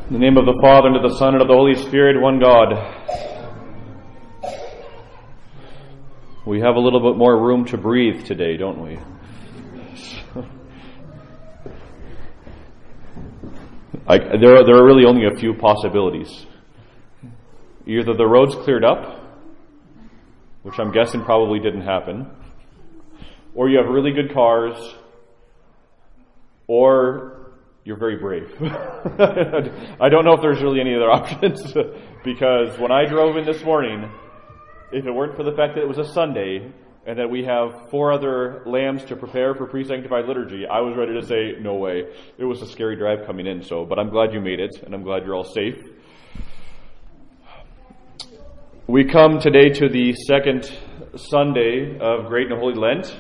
In the name of the Father, and of the Son, and of the Holy Spirit, one God. We have a little bit more room to breathe today, don't we? There are really only a few possibilities. Either the road's cleared up, which I'm guessing probably didn't happen, or you have really good cars, or you're very brave. I don't know if there's really any other options, because when I drove in this morning, if it weren't for the fact that it was a Sunday and that we have 4 other lambs to prepare for pre-sanctified liturgy, I was ready to say, no way. It was a scary drive coming in, but I'm glad you made it, and I'm glad you're all safe. We come today to the second Sunday of Great and Holy Lent.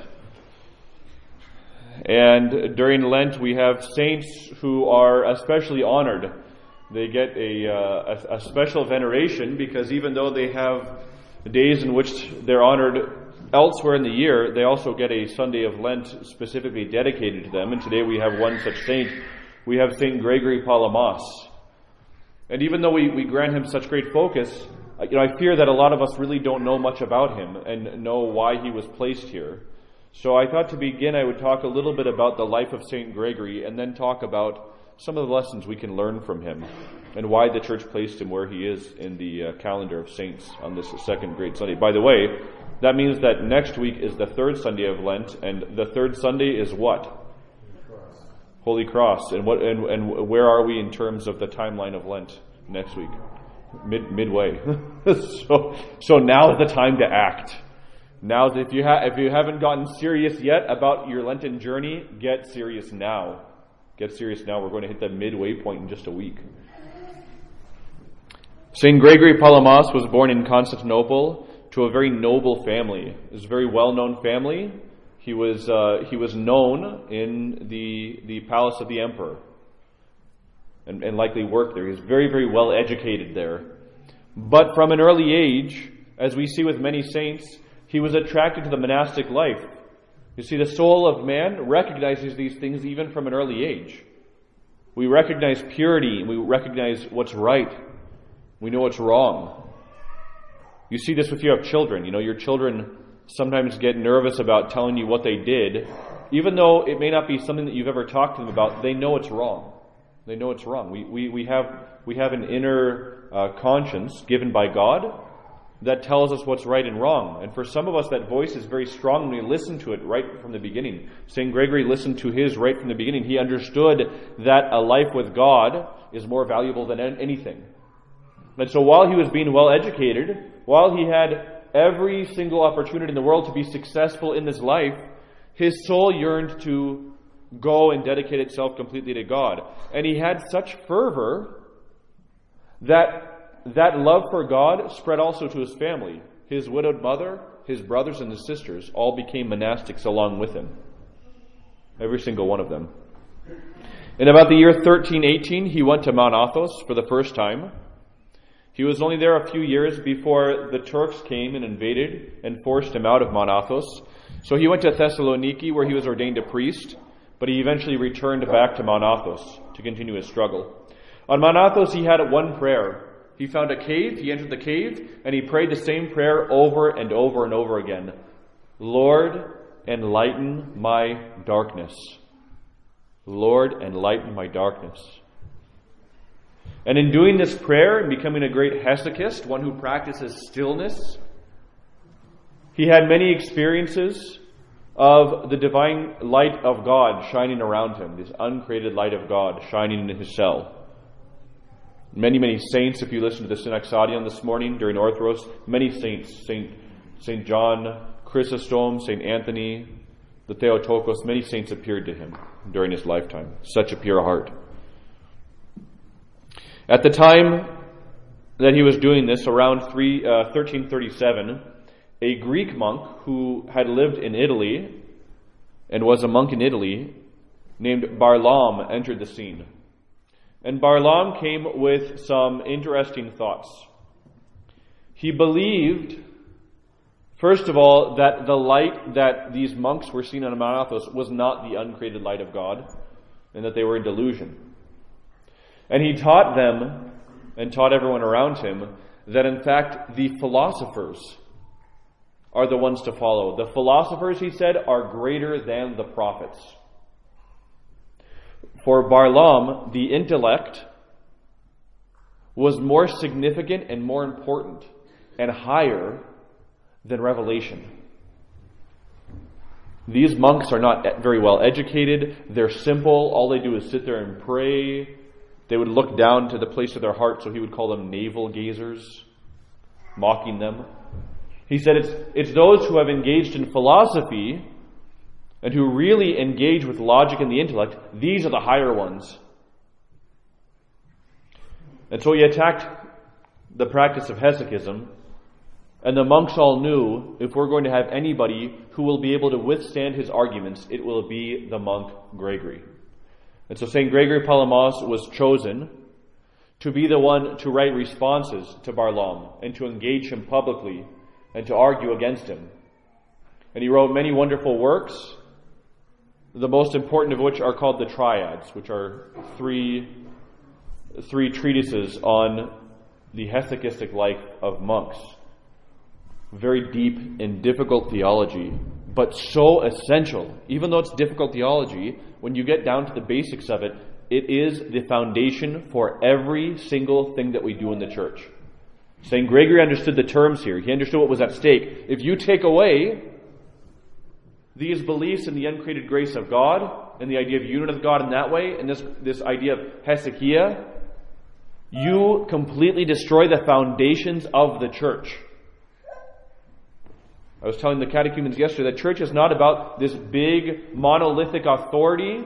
And during Lent, we have saints who are especially honored. They get a special veneration because even though they have days in which they're honored elsewhere in the year, they also get a Sunday of Lent specifically dedicated to them. And today we have one such saint. We have Saint Gregory Palamas. And even though we grant him such great focus, I fear that a lot of us really don't know much about him and know why he was placed here. So I thought to begin I would talk a little bit about the life of St. Gregory and then talk about some of the lessons we can learn from him and why the Church placed him where he is in the calendar of saints on this second great Sunday. By the way, that means that next week is the third Sunday of Lent, and the third Sunday is what? Holy Cross. And where are we in terms of the timeline of Lent next week? Midway. So now is the time to act. Now, if you haven't gotten serious yet about your Lenten journey, get serious now. Get serious now. We're going to hit the midway point in just a week. Saint Gregory Palamas was born in Constantinople to a very noble family. It was a very well-known family. He was known in the palace of the emperor, and likely worked there. He was very, very well educated there. But from an early age, as we see with many saints, he was attracted to the monastic life. You see, the soul of man recognizes these things even from an early age. We recognize purity, and we recognize what's right. We know what's wrong. You see this if you have children. Your children sometimes get nervous about telling you what they did. Even though it may not be something that you've ever talked to them about, they know it's wrong. They know it's wrong. We have an inner conscience given by God that tells us what's right and wrong. And for some of us, that voice is very strong when we listen to it right from the beginning. St. Gregory listened to his right from the beginning. He understood that a life with God is more valuable than anything. And so while he was being well educated, while he had every single opportunity in the world to be successful in this life, his soul yearned to go and dedicate itself completely to God. And he had such fervor that love for God spread also to his family. His widowed mother, his brothers and his sisters all became monastics along with him. Every single one of them. In about the year 1318, he went to Mount Athos for the first time. He was only there a few years before the Turks came and invaded and forced him out of Mount Athos. So he went to Thessaloniki, where he was ordained a priest, but he eventually returned back to Mount Athos to continue his struggle. On Mount Athos, he had one prayer. He found a cave, he entered the cave, and he prayed the same prayer over and over and over again. Lord, enlighten my darkness. Lord, enlighten my darkness. And in doing this prayer and becoming a great hesychist, one who practices stillness, he had many experiences of the divine light of God shining around him, this uncreated light of God shining in his cell. Many, many saints, if you listen to the Synaxarion this morning during Orthros, many saints, Saint John, Chrysostom, Saint Anthony, the Theotokos, many saints appeared to him during his lifetime. Such a pure heart. At the time that he was doing this, around 1337, a Greek monk who had lived in Italy and was a monk in Italy named Barlaam entered the scene. And Barlaam came with some interesting thoughts. He believed, first of all, that the light that these monks were seeing on Mount Athos was not the uncreated light of God, and that they were in delusion. And he taught them and taught everyone around him that in fact the philosophers are the ones to follow. The philosophers, he said, are greater than the prophets. For Barlaam, the intellect was more significant and more important and higher than revelation. These monks are not very well educated. They're simple. All they do is sit there and pray. They would look down to the place of their heart, so he would call them navel gazers, mocking them. He said it's those who have engaged in philosophy and who really engage with logic and the intellect, these are the higher ones. And so he attacked the practice of hesychism, and the monks all knew if we're going to have anybody who will be able to withstand his arguments, it will be the monk Gregory. And so St. Gregory Palamas was chosen to be the one to write responses to Barlaam and to engage him publicly and to argue against him. And he wrote many wonderful works, the most important of which are called the Triads, which are three treatises on the hesychistic life of monks. Very deep and difficult theology, but so essential. Even though it's difficult theology, when you get down to the basics of it, it is the foundation for every single thing that we do in the church. St. Gregory understood the terms here. He understood what was at stake. If you take away these beliefs in the uncreated grace of God, and the idea of union of God in that way, and this idea of hesychia, you completely destroy the foundations of the church. I was telling the catechumens yesterday that church is not about this big monolithic authority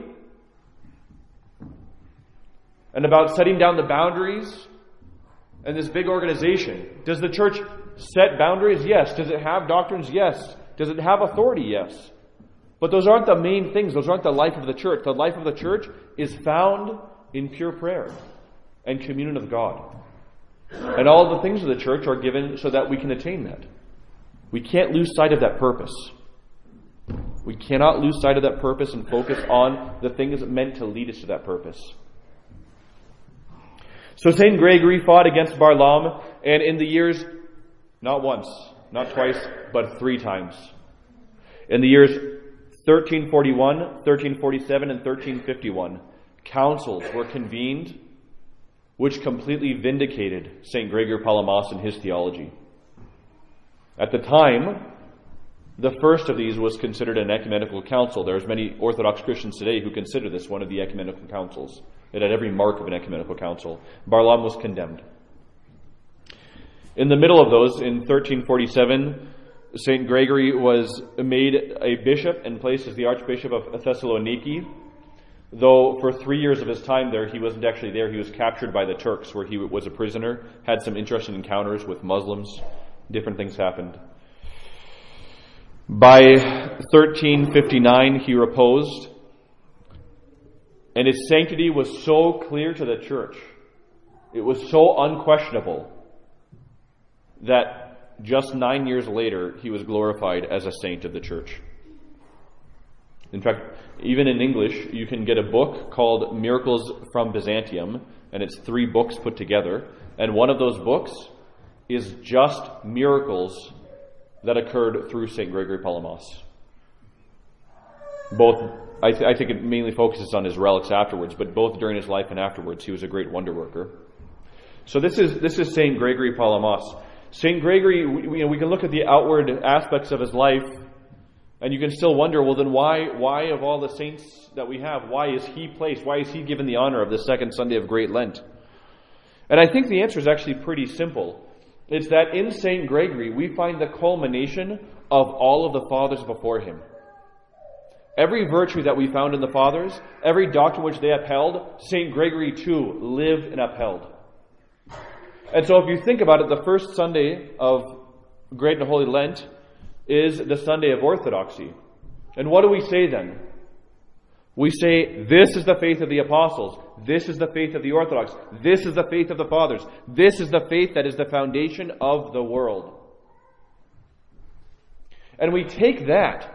and about setting down the boundaries and this big organization. Does the church set boundaries? Yes. Does it have doctrines? Yes. Does it have authority? Yes. But those aren't the main things. Those aren't the life of the church. The life of the church is found in pure prayer and communion of God. And all the things of the church are given so that we can attain that. We can't lose sight of that purpose. We cannot lose sight of that purpose and focus on the things meant to lead us to that purpose. So St. Gregory fought against Barlaam, and in the years, not once, not twice, but 3 times. In the years 1341, 1347, and 1351, councils were convened which completely vindicated St. Gregory Palamas and his theology. At the time, the first of these was considered an ecumenical council. There's many Orthodox Christians today who consider this one of the ecumenical councils. It had every mark of an ecumenical council. Barlaam was condemned. In the middle of those, in 1347, St. Gregory was made a bishop and placed as the Archbishop of Thessaloniki, though for 3 years of his time there, he wasn't actually there. He was captured by the Turks, where he was a prisoner, had some interesting encounters with Muslims. Different things happened. By 1359, he reposed, and his sanctity was so clear to the church, it was so unquestionable, that just 9 years later, he was glorified as a saint of the church. In fact, even in English, you can get a book called Miracles from Byzantium, and it's 3 books put together, and one of those books is just miracles that occurred through St. Gregory Palamas. Both, I think it mainly focuses on his relics afterwards, but both during his life and afterwards, he was a great wonder worker. So this is St. Gregory Palamas. St. Gregory, we can look at the outward aspects of his life, and you can still wonder, well then why of all the saints that we have, why is he placed, why is he given the honor of the second Sunday of Great Lent? And I think the answer is actually pretty simple. It's that in St. Gregory, we find the culmination of all of the fathers before him. Every virtue that we found in the fathers, every doctrine which they upheld, St. Gregory too lived and upheld. And so if you think about it, the first Sunday of Great and Holy Lent is the Sunday of Orthodoxy. And what do we say then? We say, this is the faith of the apostles. This is the faith of the Orthodox. This is the faith of the fathers. This is the faith that is the foundation of the world. And we take that,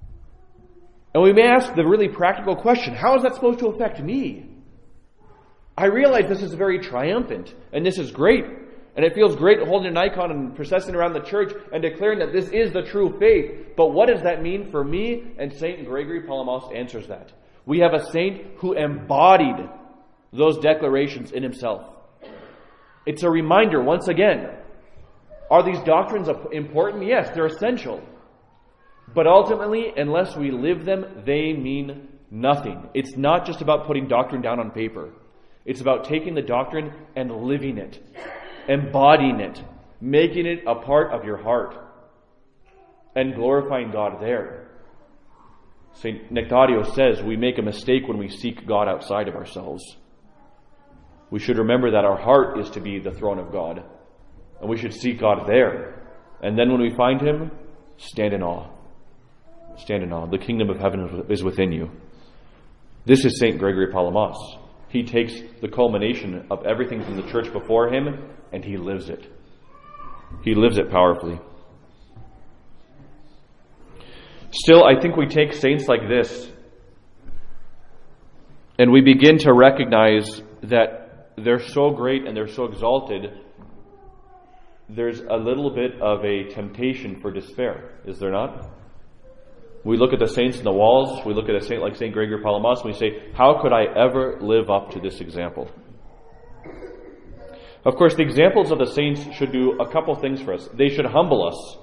and we may ask the really practical question, how is that supposed to affect me? I realize this is very triumphant, and this is great. And it feels great holding an icon and processing around the church and declaring that this is the true faith. But what does that mean for me? And St. Gregory Palamas answers that. We have a saint who embodied those declarations in himself. It's a reminder, once again, are these doctrines important? Yes, they're essential. But ultimately, unless we live them, they mean nothing. It's not just about putting doctrine down on paper. It's about taking the doctrine and living it, embodying it, making it a part of your heart, and glorifying God there. St. Nectario says we make a mistake when we seek God outside of ourselves. We should remember that our heart is to be the throne of God, and we should seek God there. And then when we find Him, stand in awe. Stand in awe. The kingdom of heaven is within you. This is St. Gregory Palamas. He takes the culmination of everything from the church before him, and he lives it. He lives it powerfully. Still, I think we take saints like this, and we begin to recognize that they're so great and they're so exalted, there's a little bit of a temptation for despair, is there not? We look at the saints in the walls, we look at a saint like St. Gregory Palamas, and we say, how could I ever live up to this example? Of course, the examples of the saints should do a couple things for us. They should humble us.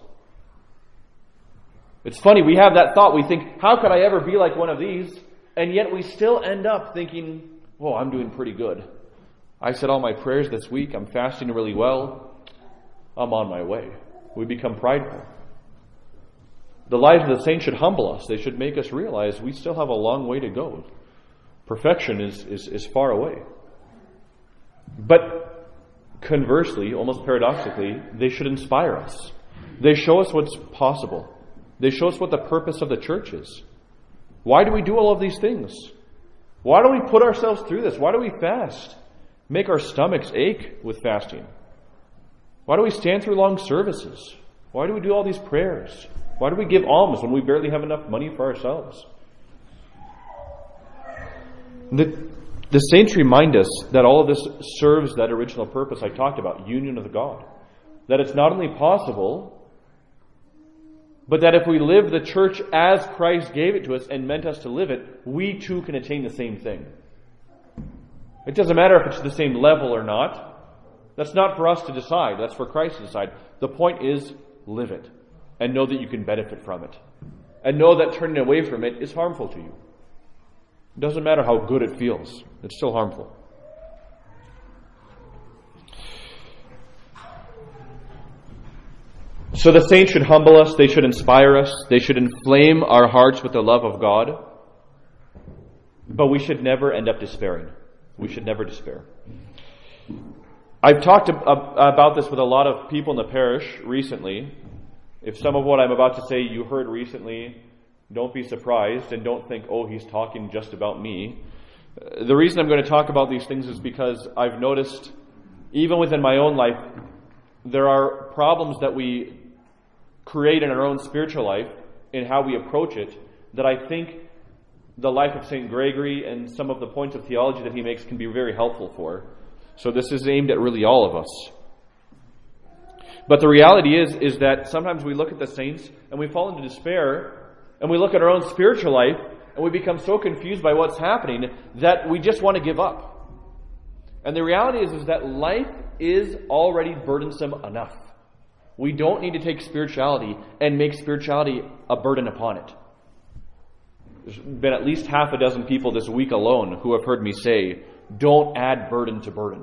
It's funny, we have that thought, we think, how could I ever be like one of these? And yet we still end up thinking, oh, I'm doing pretty good. I said all my prayers this week, I'm fasting really well, I'm on my way. We become prideful. The lives of the saints should humble us. They should make us realize we still have a long way to go. Perfection is far away. But conversely, almost paradoxically, they should inspire us. They show us what's possible. They show us what the purpose of the church is. Why do we do all of these things? Why do we put ourselves through this? Why do we fast? Make our stomachs ache with fasting? Why do we stand through long services? Why do we do all these prayers? Why do we give alms when we barely have enough money for ourselves? The saints remind us that all of this serves that original purpose I talked about, union with God. That it's not only possible, but that if we live the church as Christ gave it to us and meant us to live it, we too can attain the same thing. It doesn't matter if it's the same level or not. That's not for us to decide. That's for Christ to decide. The point is, live it. And know that you can benefit from it. And know that turning away from it is harmful to you. It doesn't matter how good it feels. It's still harmful. So the saints should humble us. They should inspire us. They should inflame our hearts with the love of God. But we should never end up despairing. We should never despair. I've talked about this with a lot of people in the parish recently. If some of what I'm about to say you heard recently, don't be surprised and don't think, oh, he's talking just about me. The reason I'm going to talk about these things is because I've noticed, even within my own life, there are problems that we create in our own spiritual life in how we approach it that I think the life of St. Gregory and some of the points of theology that he makes can be very helpful for. So this is aimed at really all of us. But the reality is that sometimes we look at the saints and we fall into despair, and we look at our own spiritual life and we become so confused by what's happening that we just want to give up. And the reality is that life is already burdensome enough. We don't need to take spirituality and make spirituality a burden upon it. There's been at least half a dozen people this week alone who have heard me say, don't add burden to burden.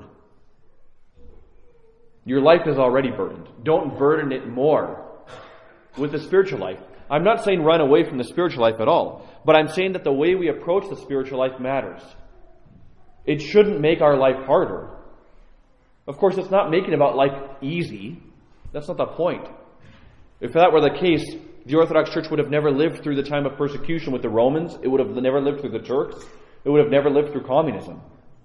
Your life is already burdened. Don't burden it more with the spiritual life. I'm not saying run away from the spiritual life at all, but I'm saying that the way we approach the spiritual life matters. It shouldn't make our life harder. Of course, it's not making about life easy. That's not the point. If that were the case, the Orthodox Church would have never lived through the time of persecution with the Romans. It would have never lived through the Turks. It would have never lived through communism.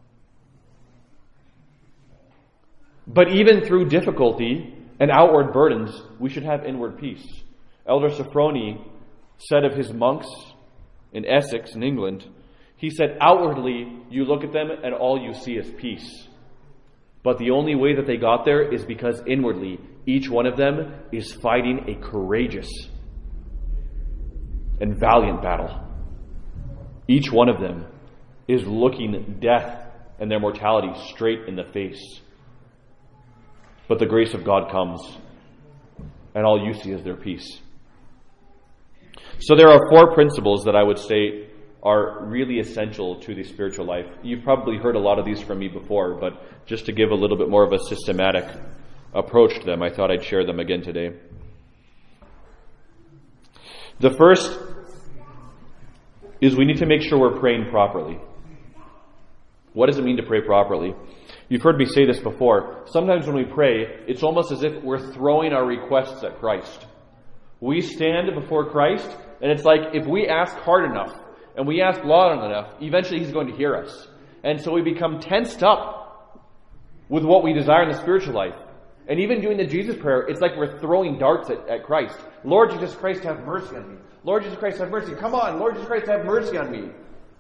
But even through difficulty and outward burdens, we should have inward peace. Elder Sophrony said of his monks in Essex, in England, He said, outwardly, you look at them and all you see is peace. But the only way that they got there is because inwardly, each one of them is fighting a courageous and valiant battle. Each one of them is looking death and their mortality straight in the face. But the grace of God comes, and all you see is their peace. So there are 4 principles that I would say are really essential to the spiritual life. You've probably heard a lot of these from me before, but just to give a little bit more of a systematic approach to them, I thought I'd share them again today. The first is we need to make sure we're praying properly. What does it mean to pray properly? You've heard me say this before. Sometimes when we pray, it's almost as if we're throwing our requests at Christ. We stand before Christ, and it's like if we ask hard enough, and we ask long enough, eventually He's going to hear us. And so we become tensed up with what we desire in the spiritual life. And even doing the Jesus prayer, it's like we're throwing darts at Christ. Lord Jesus Christ, have mercy on me. Lord Jesus Christ, have mercy. Come on, Lord Jesus Christ, have mercy on me.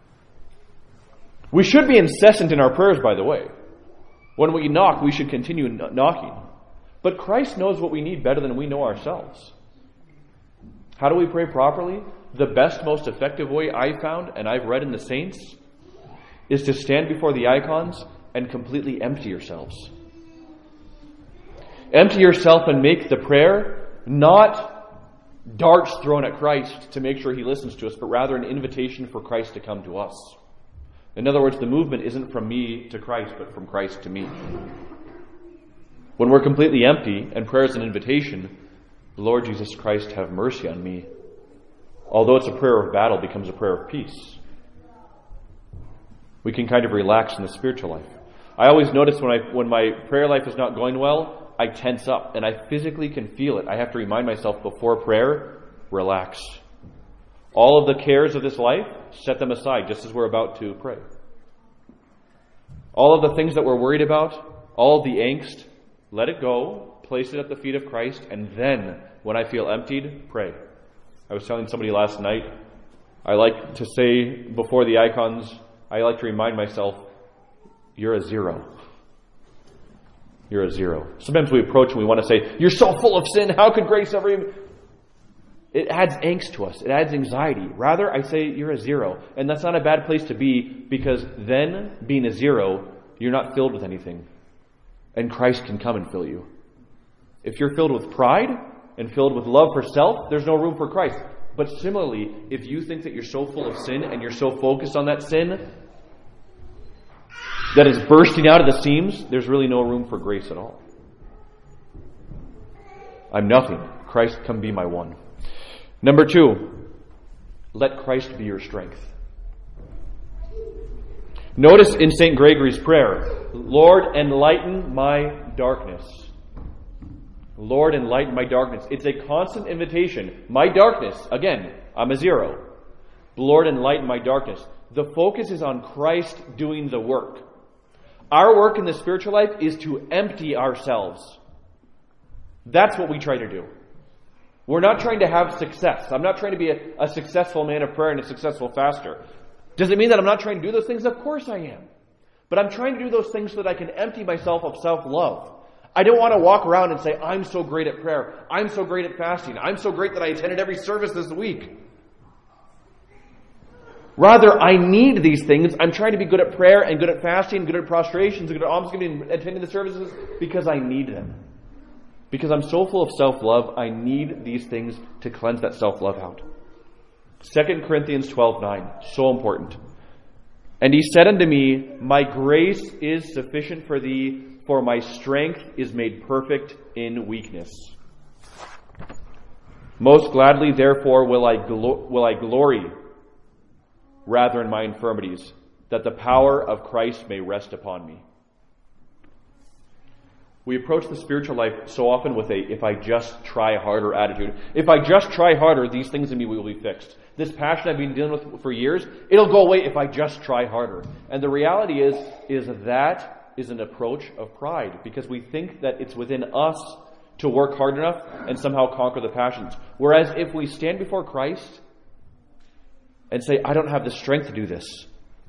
We should be incessant in our prayers, by the way. When we knock, we should continue knocking. But Christ knows what we need better than we know ourselves. How do we pray properly? The best, most effective way I found, and I've read in the saints, is to stand before the icons and completely empty yourselves. Empty yourself and make the prayer not darts thrown at Christ to make sure He listens to us, but rather an invitation for Christ to come to us. In other words, the movement isn't from me to Christ, but from Christ to me. When we're completely empty and prayer is an invitation, Lord Jesus Christ, have mercy on me, although it's a prayer of battle, becomes a prayer of peace. We can kind of relax in the spiritual life. I always notice when my prayer life is not going well, I tense up, and I physically can feel it. I have to remind myself before prayer, relax. All of the cares of this life, set them aside just as we're about to pray. All of the things that we're worried about, all of the angst, let it go, place it at the feet of Christ, and then, when I feel emptied, pray. I was telling somebody last night, I like to say before the icons, I like to remind myself, you're a 0. You're a 0. Sometimes we approach and we want to say, you're so full of sin, how could grace ever even... It adds angst to us. It adds anxiety. Rather, I say you're a 0. And that's not a bad place to be, because then, being a 0, you're not filled with anything. And Christ can come and fill you. If you're filled with pride and filled with love for self, there's no room for Christ. But similarly, if you think that you're so full of sin and you're so focused on that sin that is bursting out of the seams, there's really no room for grace at all. I'm nothing. Christ, come be my one. Number 2, let Christ be your strength. Notice in St. Gregory's prayer, Lord, enlighten my darkness. Lord, enlighten my darkness. It's a constant invitation. My darkness, again, I'm a 0. Lord, enlighten my darkness. The focus is on Christ doing the work. Our work in the spiritual life is to empty ourselves. That's what we try to do. We're not trying to have success. I'm not trying to be a successful man of prayer and a successful faster. Does it mean that I'm not trying to do those things? Of course I am. But I'm trying to do those things so that I can empty myself of self-love. I don't want to walk around and say, I'm so great at prayer. I'm so great at fasting. I'm so great that I attended every service this week. Rather, I need these things. I'm trying to be good at prayer and good at fasting, good at prostrations, good at almsgiving, and attending the services because I need them. Because I'm so full of self-love, I need these things to cleanse that self-love out. 2 Corinthians 12:9, so important. And he said unto me, my grace is sufficient for thee, for my strength is made perfect in weakness. Most gladly, therefore, will I glory rather in my infirmities, that the power of Christ may rest upon me. We approach the spiritual life so often with a if I just try harder attitude. If I just try harder, these things in me will be fixed. This passion I've been dealing with for years, it'll go away if I just try harder. And the reality is that is an approach of pride, because we think that it's within us to work hard enough and somehow conquer the passions. Whereas if we stand before Christ and say, I don't have the strength to do this,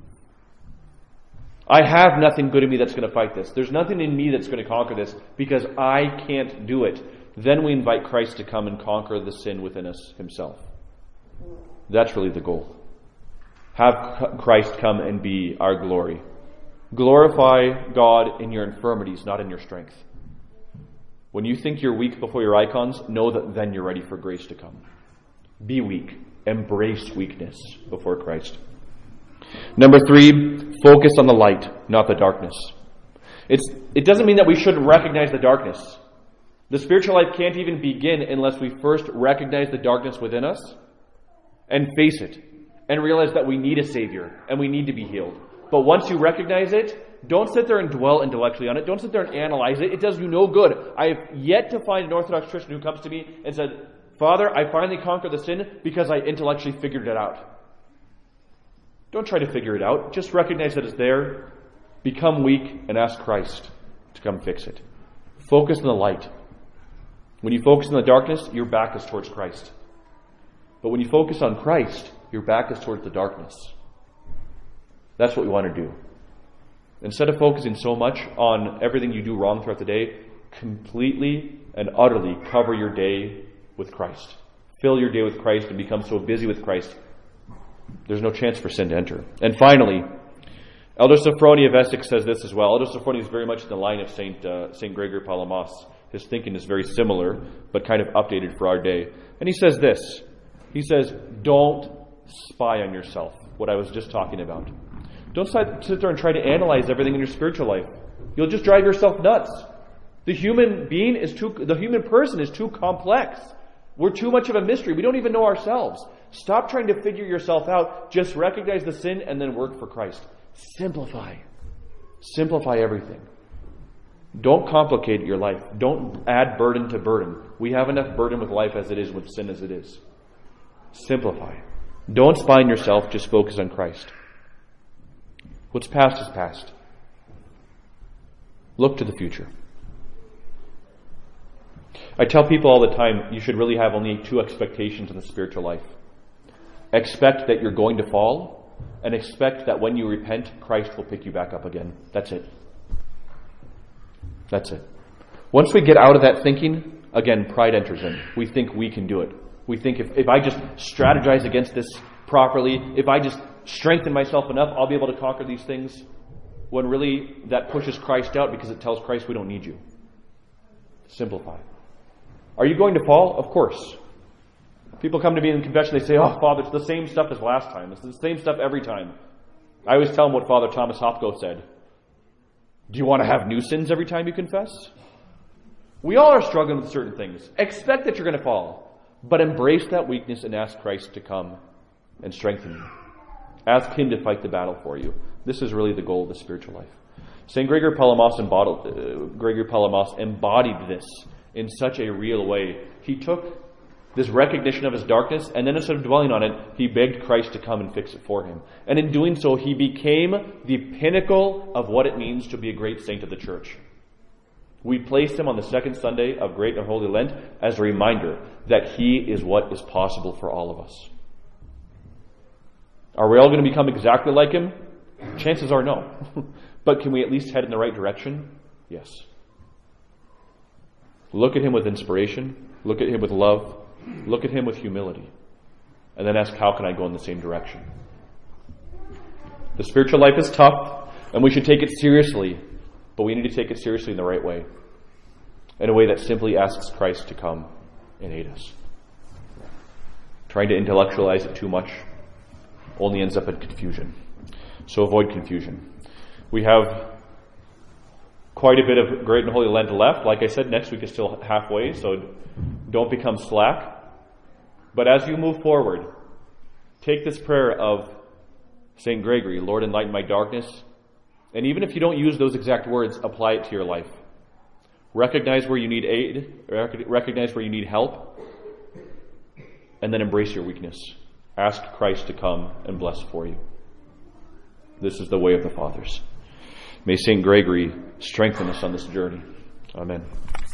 I have nothing good in me that's going to fight this. There's nothing in me that's going to conquer this because I can't do it. Then we invite Christ to come and conquer the sin within us himself. That's really the goal. Have Christ come and be our glory. Glorify God in your infirmities, not in your strength. When you think you're weak before your icons, know that then you're ready for grace to come. Be weak. Embrace weakness before Christ. Number 3, focus on the light, not the darkness. It doesn't mean that we shouldn't recognize the darkness. The spiritual life can't even begin unless we first recognize the darkness within us and face it and realize that we need a Savior and we need to be healed. But once you recognize it, don't sit there and dwell intellectually on it. Don't sit there and analyze it. It does you no good. I have yet to find an Orthodox Christian who comes to me and said, Father, I finally conquered the sin because I intellectually figured it out. Don't try to figure it out. Just recognize that it's there. Become weak and ask Christ to come fix it. Focus on the light. When you focus on the darkness, your back is towards Christ. But when you focus on Christ, your back is towards the darkness. That's what we want to do. Instead of focusing so much on everything you do wrong throughout the day, completely and utterly cover your day with Christ. Fill your day with Christ and become so busy with Christ, there's no chance for sin to enter. And finally, Elder Sophrony of Essex says this as well. Elder Sophrony is very much in the line of Saint Gregory Palamas. His thinking is very similar, but kind of updated for our day. And he says this. He says, don't spy on yourself, what I was just talking about. Don't sit there and try to analyze everything in your spiritual life. You'll just drive yourself nuts. The human person is too complex. We're too much of a mystery. We don't even know ourselves. Stop trying to figure yourself out. Just recognize the sin and then work for Christ. Simplify. Simplify everything. Don't complicate your life. Don't add burden to burden. We have enough burden with life as it is, with sin as it is. Simplify. Don't spy on yourself. Just focus on Christ. What's past is past. Look to the future. I tell people all the time, you should really have only 2 expectations in the spiritual life. Expect that you're going to fall, and expect that when you repent, Christ will pick you back up again. That's it. That's it. Once we get out of that thinking, again, pride enters in. We think we can do it. We think if I just strategize against this properly, if I just strengthen myself enough, I'll be able to conquer these things. When really that pushes Christ out because it tells Christ we don't need you. Simplify. Are you going to fall? Of course. People come to me in confession, they say, oh, Father, it's the same stuff as last time. It's the same stuff every time. I always tell them what Father Thomas Hopko said. Do you want to have new sins every time you confess? We all are struggling with certain things. Expect that you're going to fall. But embrace that weakness and ask Christ to come and strengthen you. Ask Him to fight the battle for you. This is really the goal of the spiritual life. St. Gregory Palamas embodied this in such a real way. He took this recognition of his darkness, and then instead of dwelling on it, he begged Christ to come and fix it for him. And in doing so, he became the pinnacle of what it means to be a great saint of the Church. We placed him on the second Sunday of Great and Holy Lent as a reminder that he is what is possible for all of us. Are we all going to become exactly like him? Chances are no. But can we at least head in the right direction? Yes. Look at him with inspiration. Look at him with love. Look at him with humility. And then ask, how can I go in the same direction? The spiritual life is tough, and we should take it seriously. But we need to take it seriously in the right way. In a way that simply asks Christ to come and aid us. Trying to intellectualize it too much only ends up in confusion. So avoid confusion. We have quite a bit of Great and Holy Lent left. Like I said, next week is still halfway, so don't become slack. But as you move forward, take this prayer of St. Gregory, Lord, enlighten my darkness. And even if you don't use those exact words, apply it to your life. Recognize where you need aid, recognize where you need help, and then embrace your weakness. Ask Christ to come and bless for you. This is the way of the Fathers. May St. Gregory strengthen us on this journey. Amen.